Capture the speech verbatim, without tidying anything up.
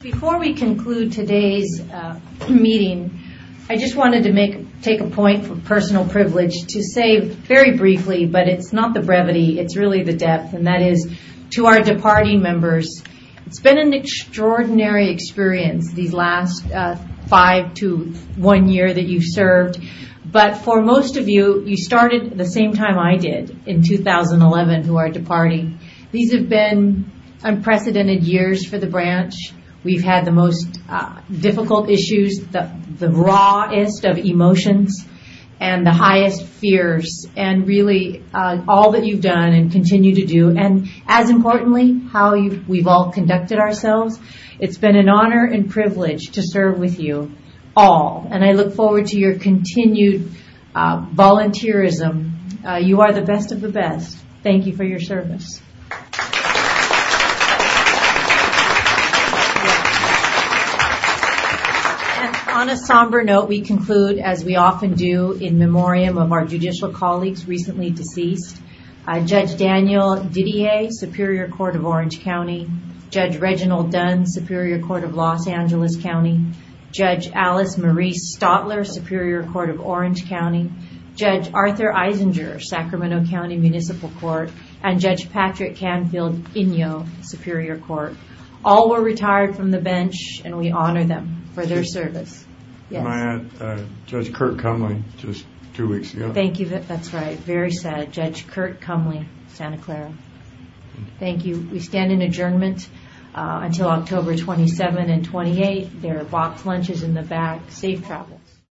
Before we conclude today's uh, meeting, I just wanted to make take a point for personal privilege to say very briefly, but it's not the brevity, it's really the depth, and that is to our departing members. It's been an extraordinary experience these last uh, five to one year that you've served. But for most of you, you started at the same time I did in two thousand eleven, who are departing. These have been unprecedented years for the branch. We've had the most uh, difficult issues, the, the rawest of emotions, and the highest fears, and really uh, all that you've done and continue to do, and as importantly, how you've, we've all conducted ourselves. It's been an honor and privilege to serve with you all, and I look forward to your continued uh, volunteerism. Uh, you are the best of the best. Thank you for your service. On a somber note, we conclude, as we often do, in memoriam of our judicial colleagues recently deceased. Uh, Judge Daniel Didier, Superior Court of Orange County. Judge Reginald Dunn, Superior Court of Los Angeles County. Judge Alice Marie Stotler, Superior Court of Orange County. Judge Arthur Eisinger, Sacramento County Municipal Court. And Judge Patrick Canfield Inyo, Superior Court. All were retired from the bench, and we honor them for their service. Yes. Am I at uh, Judge Kurt Cumley just two weeks ago? Thank you. That's right. Very sad. Judge Kurt Cumley, Santa Clara. Thank you. We stand in adjournment uh, until October twenty-seventh and twenty-eighth. There are box lunches in the back. Safe travel.